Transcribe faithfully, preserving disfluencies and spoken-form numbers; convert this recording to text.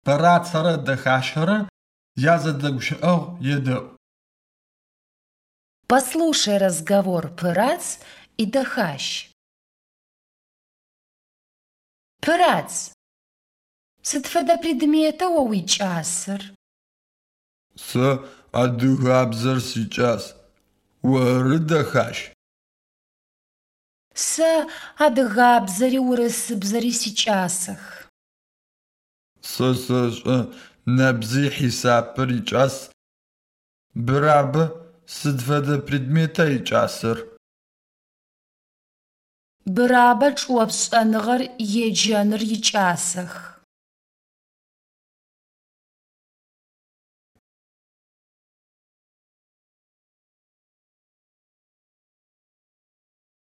Пырацэрэ дэхашэрэ язэдэгущыӏэгъу едэӏу. Послушай разговор Пырац и Дахащ. Пырац, сыд фэдэ предмета о уикӏасыр? Сэ адыгабзэр сикӏас. Оры Дахащ? Сэ адыгабзэри урысыбзэри сикӏасых. Сэ сэшӏэ нэбзи хьисапыр икӏас. Бырабэ сыд фэдэ предмета икӏасыр? Бырабэ чӏыопшӏэныгъэр, еджэныр икӏасэх.